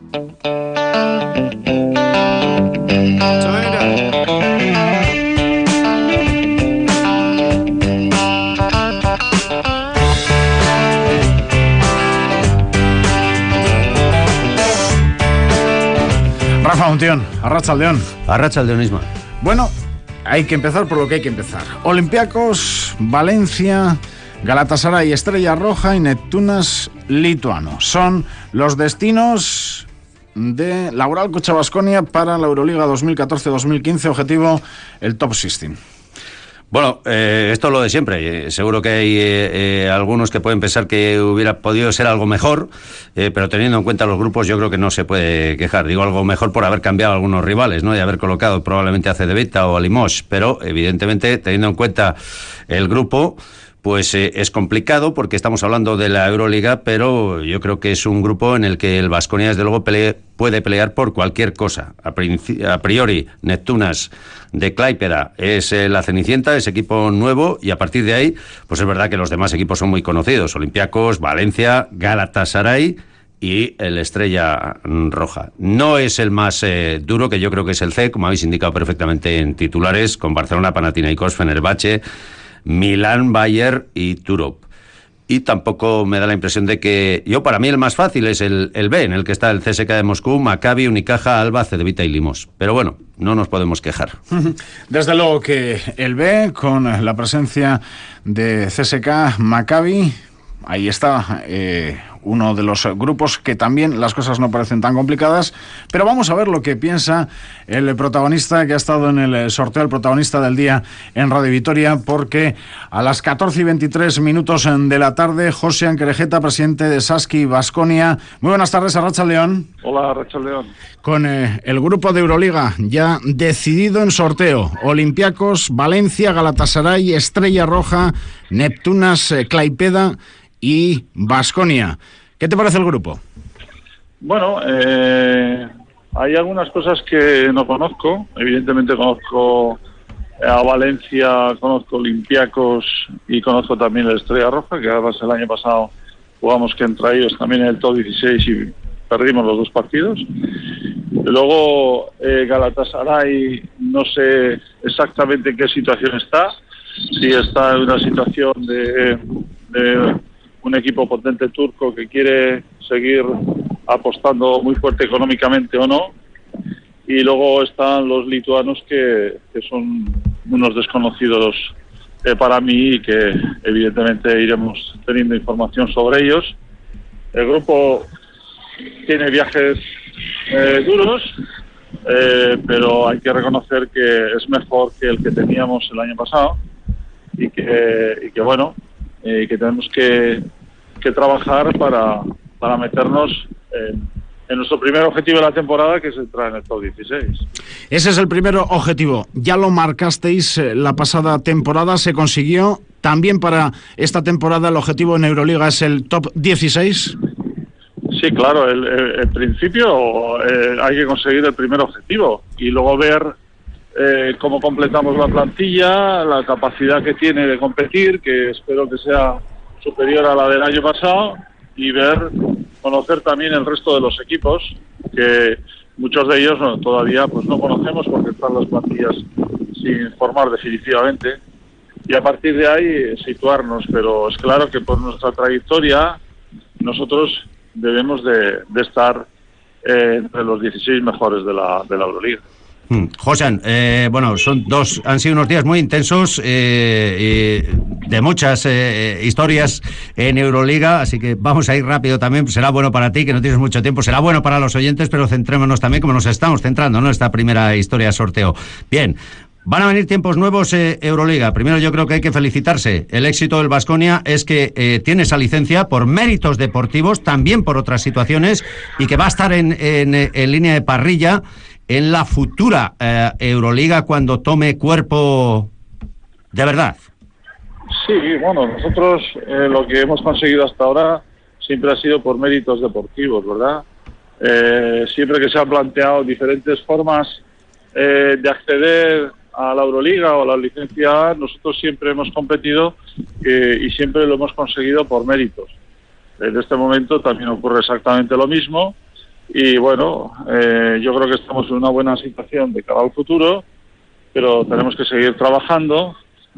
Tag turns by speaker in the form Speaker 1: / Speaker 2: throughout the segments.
Speaker 1: Rafa Montión, Arratsaldeón.
Speaker 2: Arratsaldeón, Isma.
Speaker 1: Bueno, hay que empezar por lo que hay que empezar. Olympiacos, Valencia, Galatasaray, Estrella Roja y Neptunas Lituano. Son los destinos de Laboral Cocha Baskonia para la Euroliga 2014-2015. Objetivo, el top 16.
Speaker 2: Bueno, esto es lo de siempre. Seguro que hay algunos que pueden pensar que hubiera podido ser algo mejor, pero teniendo en cuenta los grupos yo creo que no se puede quejar. Digo algo mejor por haber cambiado algunos rivales, ¿no? Y haber colocado probablemente a Cedevita o a Limoges, pero evidentemente teniendo en cuenta el grupo, pues es complicado porque estamos hablando de la Euroliga, pero yo creo que es un grupo en el que el Baskonia desde luego puede pelear por cualquier cosa. A priori, Neptunas de Klaipėda es la Cenicienta, es equipo nuevo, y a partir de ahí, pues es verdad que los demás equipos son muy conocidos: Olympiacos, Valencia, Galatasaray y el Estrella Roja. No es el más duro, que yo creo que es el C, como habéis indicado perfectamente en titulares, con Barcelona, Panathinaikos, Fenerbahce, Milán, Bayern y Turop. Y tampoco me da la impresión de que... para mí el más fácil es el B, en el que está el CSK de Moscú, Maccabi, Unicaja, Alba, Cedevita y Limos. Pero bueno, no nos podemos quejar.
Speaker 1: Desde luego que el B, con la presencia de CSK, Maccabi, ahí está uno de los grupos que también las cosas no parecen tan complicadas, pero vamos a ver lo que piensa el protagonista que ha estado en el sorteo, el protagonista del día en Radio Vitoria, porque a las 14:23 de la tarde, José Anquerejeta, presidente de Saski Baskonia. Muy buenas tardes, Arratsaldeón.
Speaker 3: Hola, Arratsaldeón.
Speaker 1: Con el grupo de Euroliga ya decidido en sorteo: Olympiacos, Valencia, Galatasaray, Estrella Roja, Neptunas, Klaipėda y Baskonia. ¿Qué te parece el grupo?
Speaker 3: Bueno, hay algunas cosas que no conozco. Evidentemente conozco a Valencia, conozco Olympiacos y conozco también la Estrella Roja, que además el año pasado jugamos contra ellos también en el top 16 y perdimos los 2 partidos. Luego Galatasaray, no sé exactamente en qué situación está, si está en una situación de un equipo potente turco que quiere seguir apostando muy fuerte económicamente o no. Y luego están los lituanos que son unos desconocidos para mí, y que evidentemente iremos teniendo información sobre ellos. El grupo tiene viajes duros, pero hay que reconocer que es mejor que el que teníamos el año pasado, y que bueno, que tenemos que trabajar para meternos en nuestro primer objetivo de la temporada, que es entrar en el top 16.
Speaker 1: Ese es el primer objetivo. Ya lo marcasteis la pasada temporada, se consiguió. ¿También para esta temporada el objetivo en Euroliga es el top 16?
Speaker 3: Sí, claro. El principio hay que conseguir el primer objetivo y luego ver cómo completamos la plantilla, la capacidad que tiene de competir, que espero que sea superior a la del año pasado, y conocer también el resto de los equipos, que muchos de ellos todavía pues no conocemos porque están las plantillas sin formar definitivamente, y a partir de ahí situarnos. Pero es claro que por nuestra trayectoria nosotros debemos de estar entre los 16 mejores de la Euroliga.
Speaker 2: Josan, bueno, han sido unos días muy intensos, de muchas historias en Euroliga, así que vamos a ir rápido también. Será bueno para ti, que no tienes mucho tiempo, será bueno para los oyentes, pero centrémonos también, como nos estamos centrando, ¿no?, esta primera historia sorteo. Bien, van a venir tiempos nuevos, Euroliga. Primero yo creo que hay que felicitarse. El éxito del Baskonia es que tiene esa licencia por méritos deportivos, también por otras situaciones, y que va a estar en línea de parrilla en la futura Euroliga cuando tome cuerpo de verdad.
Speaker 3: Sí, bueno, nosotros lo que hemos conseguido hasta ahora siempre ha sido por méritos deportivos, ¿verdad? Siempre que se han planteado diferentes formas de acceder a la Euroliga o a la licencia A, nosotros siempre hemos competido y siempre lo hemos conseguido por méritos. En este momento también ocurre exactamente lo mismo. Y bueno, yo creo que estamos en una buena situación de cara al futuro, pero tenemos que seguir trabajando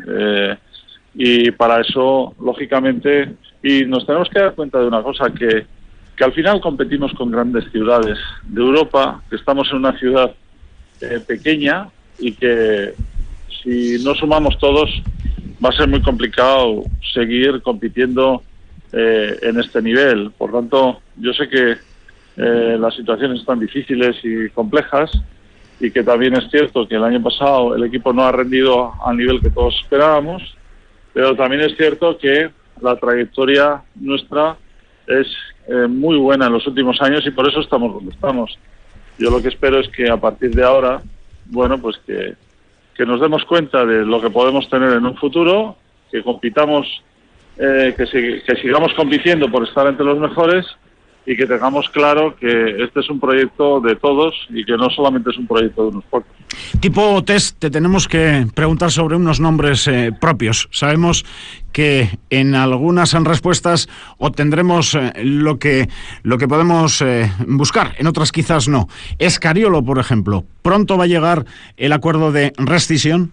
Speaker 3: y para eso, lógicamente, y nos tenemos que dar cuenta de una cosa, que al final competimos con grandes ciudades de Europa, que estamos en una ciudad pequeña y que si no sumamos todos va a ser muy complicado seguir compitiendo en este nivel. Por tanto, yo sé que las situaciones están difíciles y complejas y que también es cierto que el año pasado el equipo no ha rendido al nivel que todos esperábamos, pero también es cierto que la trayectoria nuestra es muy buena en los últimos años y por eso estamos donde estamos. Yo lo que espero es que a partir de ahora, bueno, pues que nos demos cuenta de lo que podemos tener en un futuro, que compitamos, que sigamos compitiendo por estar entre los mejores y que tengamos claro que este es un proyecto de todos y que no solamente es un proyecto de unos pocos.
Speaker 1: Tipo test, te tenemos que preguntar sobre unos nombres propios. Sabemos que en algunas respuestas obtendremos lo que podemos buscar, en otras quizás no. Escariolo, por ejemplo, ¿pronto va a llegar el acuerdo de rescisión?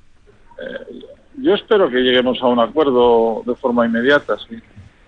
Speaker 3: Yo espero que lleguemos a un acuerdo de forma inmediata, sí.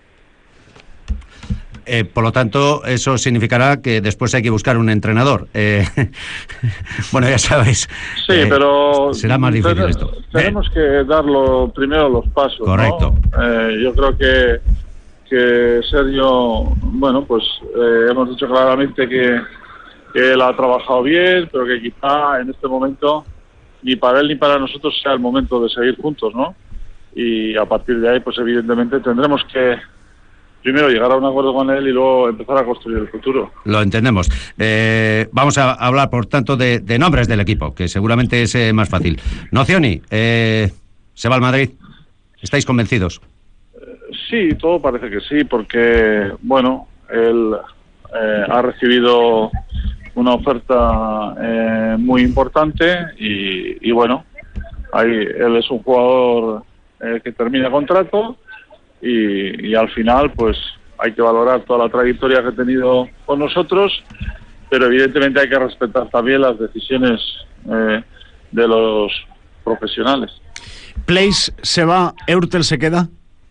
Speaker 2: Por lo tanto, eso significará que después hay que buscar un entrenador. Bueno, ya sabéis.
Speaker 3: Sí, pero
Speaker 2: será más difícil esto.
Speaker 3: Tenemos que dar primero los pasos.
Speaker 2: Correcto.
Speaker 3: ¿No? Yo creo que Sergio, bueno, pues hemos dicho claramente que él ha trabajado bien, pero que quizá en este momento ni para él ni para nosotros sea el momento de seguir juntos, ¿no? Y a partir de ahí, pues evidentemente tendremos que primero llegar a un acuerdo con él y luego empezar a construir el futuro.
Speaker 2: Lo entendemos. Vamos a hablar, por tanto, de nombres del equipo, que seguramente es más fácil. Nocioni, ¿se va al Madrid? ¿Estáis convencidos?
Speaker 3: Sí, todo parece que sí, porque, bueno, él ha recibido una oferta muy importante y bueno, ahí él es un jugador que termina contrato y al final pues hay que valorar toda la trayectoria que ha tenido con nosotros, pero evidentemente hay que respetar también las decisiones de los profesionales.
Speaker 1: Place se va, Eurtel se queda.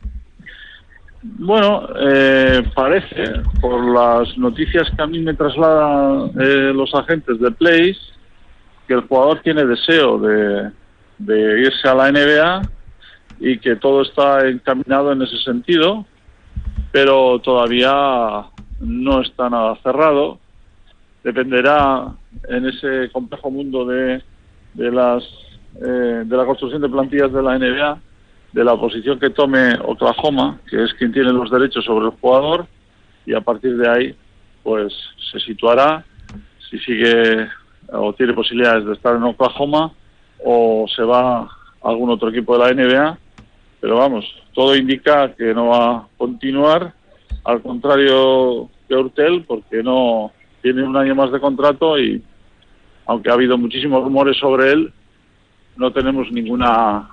Speaker 3: Bueno, parece, por las noticias que a mí me trasladan los agentes de Place, que el jugador tiene deseo de irse a la NBA y que todo está encaminado en ese sentido, pero todavía no está nada cerrado. Dependerá en ese complejo mundo de la construcción de plantillas de la NBA, de la posición que tome Oklahoma, que es quien tiene los derechos sobre el jugador, y a partir de ahí pues se situará si sigue o tiene posibilidades de estar en Oklahoma o se va a algún otro equipo de la NBA, pero vamos, todo indica que no va a continuar, al contrario que Eurtel, porque no tiene un año más de contrato y aunque ha habido muchísimos rumores sobre él, no tenemos ninguna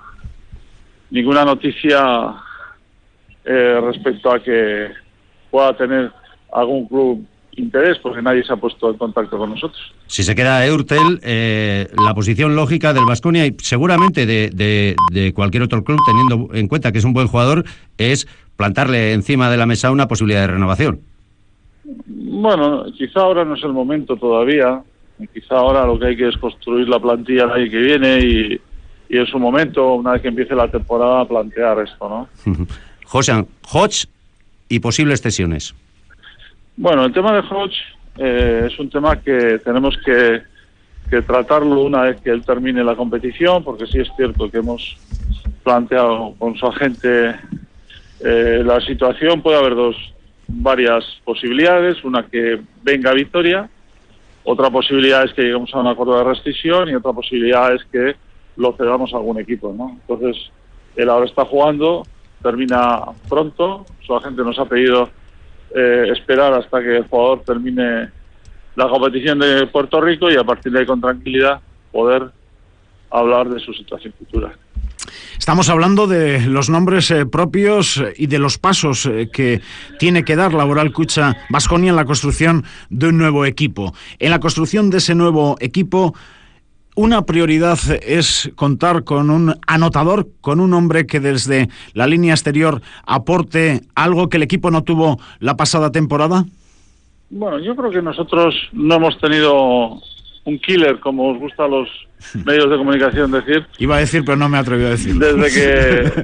Speaker 3: noticia respecto a que pueda tener algún club interés, porque nadie se ha puesto en contacto con nosotros.
Speaker 2: Si se queda Eurtel, la posición lógica del Baskonia y seguramente de cualquier otro club, teniendo en cuenta que es un buen jugador, es plantarle encima de la mesa una posibilidad de renovación.
Speaker 3: Bueno, quizá ahora no es el momento todavía, quizá ahora lo que hay que es construir la plantilla el año que viene y en su momento, una vez que empiece la temporada, plantear esto, ¿no?
Speaker 2: José, Hodge y posibles cesiones.
Speaker 3: Bueno, el tema de Hodge es un tema que tenemos que tratarlo una vez que él termine la competición, porque sí es cierto que hemos planteado con su agente la situación. Puede haber varias posibilidades, una que venga a Vitoria, otra posibilidad es que lleguemos a un acuerdo de rescisión y otra posibilidad es que lo cedamos a algún equipo, ¿no? Entonces, él ahora está jugando, termina pronto, su agente nos ha pedido esperar hasta que el jugador termine la competición de Puerto Rico y a partir de ahí con tranquilidad poder hablar de su situación futura.
Speaker 1: Estamos hablando de los nombres propios y de los pasos que tiene que dar Laboral Kutxa Baskonia en la construcción de un nuevo equipo. En la construcción de ese nuevo equipo, una prioridad es contar con un anotador, con un hombre que desde la línea exterior aporte algo que el equipo no tuvo la pasada temporada.
Speaker 3: Bueno, yo creo que nosotros no hemos tenido un killer, como os gusta a los medios de comunicación decir.
Speaker 1: Iba a decir, pero no me atreví a decir.
Speaker 3: Desde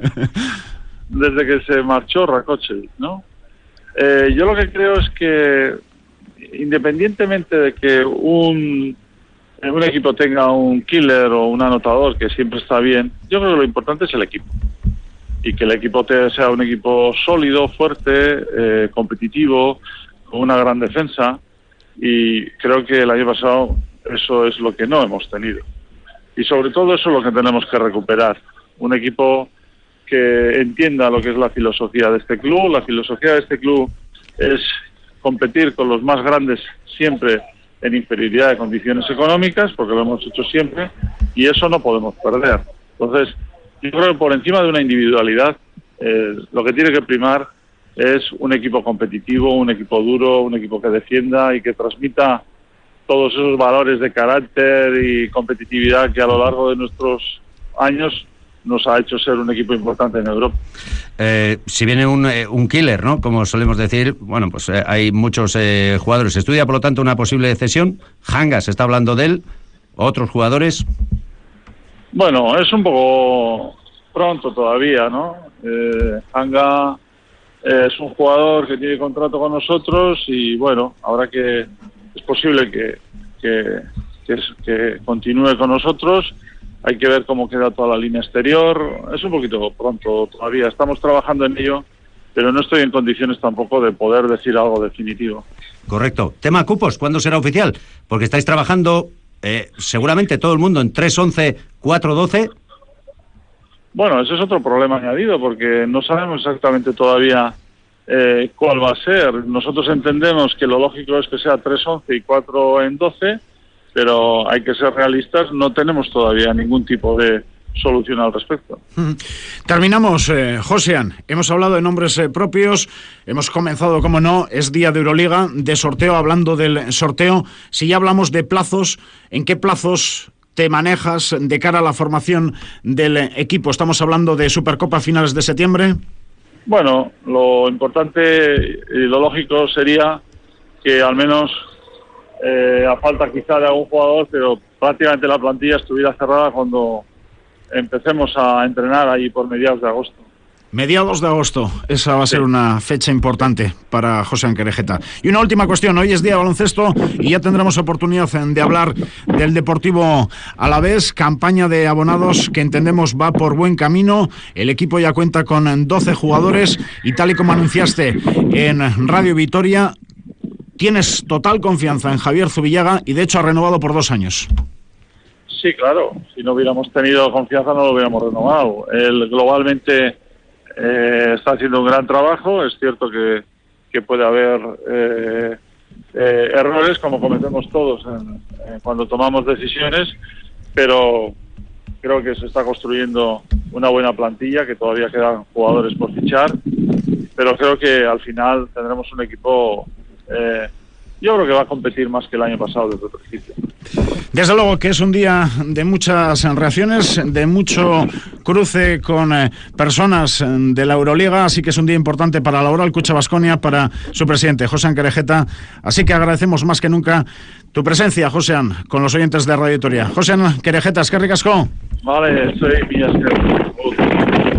Speaker 3: que se marchó Rakočević, ¿no? Yo lo que creo es que, independientemente de que un equipo tenga un killer o un anotador, que siempre está bien, yo creo que lo importante es el equipo. Y que el equipo sea un equipo sólido, fuerte, competitivo, con una gran defensa. Y creo que el año pasado eso es lo que no hemos tenido. Y sobre todo eso es lo que tenemos que recuperar. Un equipo que entienda lo que es la filosofía de este club. La filosofía de este club es competir con los más grandes siempre en inferioridad de condiciones económicas, porque lo hemos hecho siempre, y eso no podemos perder. Entonces, yo creo que por encima de una individualidad, lo que tiene que primar es un equipo competitivo, un equipo duro, un equipo que defienda y que transmita todos esos valores de carácter y competitividad que a lo largo de nuestros años nos ha hecho ser un equipo importante en Europa.
Speaker 2: Si viene un killer, ¿no?, como solemos decir, bueno, pues hay muchos jugadores. ¿Se estudia, por lo tanto, una posible cesión? Hanga, se está hablando de él. ¿Otros jugadores?
Speaker 3: Bueno, es un poco pronto todavía, ¿no? Hanga es un jugador que tiene contrato con nosotros y, bueno, ahora que es posible que continúe con nosotros. Hay que ver cómo queda toda la línea exterior. Es un poquito pronto todavía. Estamos trabajando en ello, pero no estoy en condiciones tampoco de poder decir algo definitivo.
Speaker 2: Correcto. Tema cupos, ¿cuándo será oficial? Porque estáis trabajando seguramente todo el mundo en 3-11, 4-12.
Speaker 3: Bueno, ese es otro problema añadido, porque no sabemos exactamente todavía cuál va a ser. Nosotros entendemos que lo lógico es que sea 3-11 y 4-12, pero hay que ser realistas, no tenemos todavía ningún tipo de solución al respecto.
Speaker 1: Terminamos, Josean. Hemos hablado de nombres propios, hemos comenzado, como no, es día de Euroliga, de sorteo, hablando del sorteo. Si ya hablamos de plazos, ¿en qué plazos te manejas de cara a la formación del equipo? ¿Estamos hablando de Supercopa a finales de septiembre?
Speaker 3: Bueno, lo importante y lo lógico sería que al menos a falta quizá de algún jugador, pero prácticamente la plantilla estuviera cerrada cuando empecemos a entrenar ahí por mediados de agosto.
Speaker 1: Mediados de agosto, esa va a ser una fecha importante para Josean Querejeta. Y una última cuestión, hoy es día de baloncesto y ya tendremos oportunidad de hablar del Deportivo Alavés, campaña de abonados que entendemos va por buen camino, el equipo ya cuenta con 12 jugadores y tal y como anunciaste en Radio Vitoria, tienes total confianza en Javier Zubillaga y de hecho ha renovado por 2 años.
Speaker 3: Sí, claro, si no hubiéramos tenido confianza no lo hubiéramos renovado. Él globalmente está haciendo un gran trabajo. Es cierto que puede haber errores, como cometemos todos cuando tomamos decisiones, pero creo que se está construyendo una buena plantilla, que todavía quedan jugadores por fichar, pero creo que al final tendremos un equipo yo creo que va a competir más que el año pasado desde el principio.
Speaker 1: Desde luego que es un día de muchas reacciones, de mucho cruce con personas de la Euroliga, así que es un día importante para Laboral Kutxa Baskonia, para su presidente, Josean Querejeta. Así que agradecemos más que nunca tu presencia, Josean, con los oyentes de Radio Vitoria. Josean Querejeta, eskerrik asko.
Speaker 3: Vale, soy Villas.